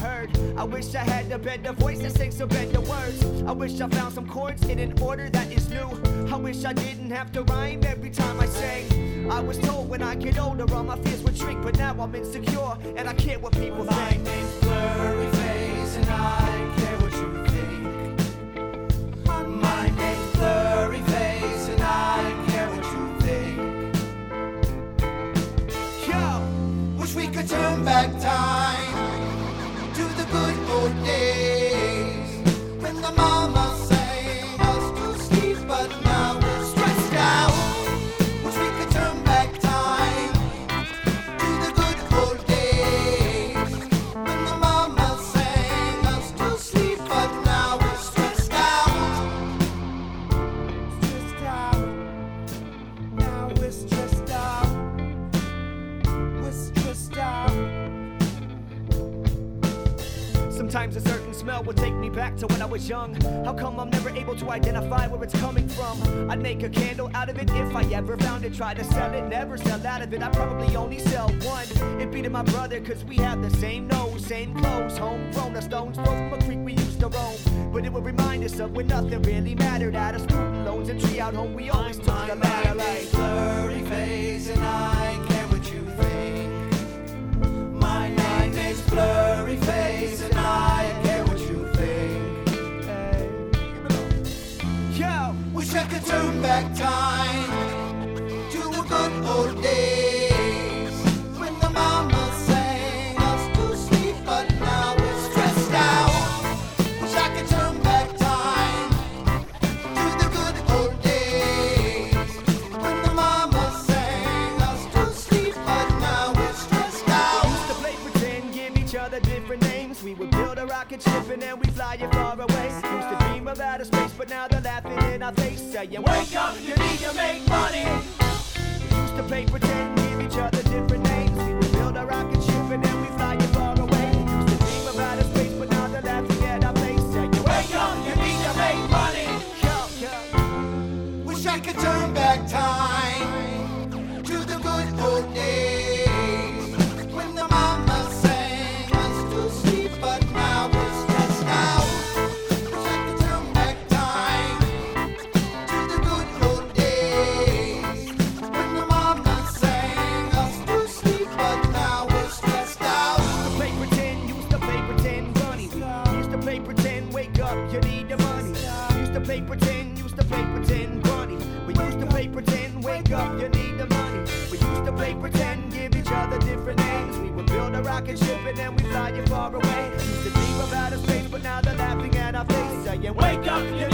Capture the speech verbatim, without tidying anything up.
heard. I wish I had a better voice that sings some better words. I wish I found some chords in an order that is new. I wish I didn't have to rhyme every time I sang. I was told when I get older all my fears would shrink, but now I'm insecure and I care what people My think. name's Blurryface and I care what you think. My name's Blurryface and I care what you think. Yo, wish we could turn back time to the good old days when the mama sang us to sleep, but now we're stressed out. Wish we could turn back time to the good old days when the mama sang us to sleep, but now we're stressed out. Stressed out. Now we're stressed out. We're stressed out. sometimes a certain smell will take me back to when I was young. How come I'm never able to identify where it's coming from? I'd make a candle out of it if I ever found it. Try to sell it, never sell out of it. I probably only sell one. It'd be to my brother, cause we have the same nose, same clothes, homegrown. A stone's throw from a creek we used to roam. But it would remind us of when nothing really mattered. Out of student loans and tree out home, we always took the ladder like Blurryface and I care what you think. My name is Blurryface and I care what you think. hey. Yo, Wish I could turn back time to the good old days when the mama sang us to sleep, but now we're stressed out. Wish I could turn back time to the good old days when the mama sang us to sleep, but now we're stressed out. used to play pretend, give each other different names. We would build a rocket ship and then we fly it far away. Used to dream of outer space, but now they're laughing in our face, saying, wake up, you need to make money. We used to play pretend, give each other different names. We would build a rocket ship and then we fly it far away. Used to dream of outer space, but now they're laughing at our face, saying, wake up, you need to make money. Yo, yo. Wish I could turn back time to the good old days when the mama sang us to sleep, but now we're stressed out. Wish I could turn back time to the good old days when the mama sang us to sleep, but now we're stressed out. Used to play pretend, used to play pretend, bunny. We used to play pretend, wake up, you need the money. Used to play pretend, used to play pretend, bunny. We used to play pretend, wake up, you need the money. We used to play pretend, give each other different names. We would build a rocket ship and then we fly it far away. Used to dream about a space, but now they're laughing at our face, saying, wake up, you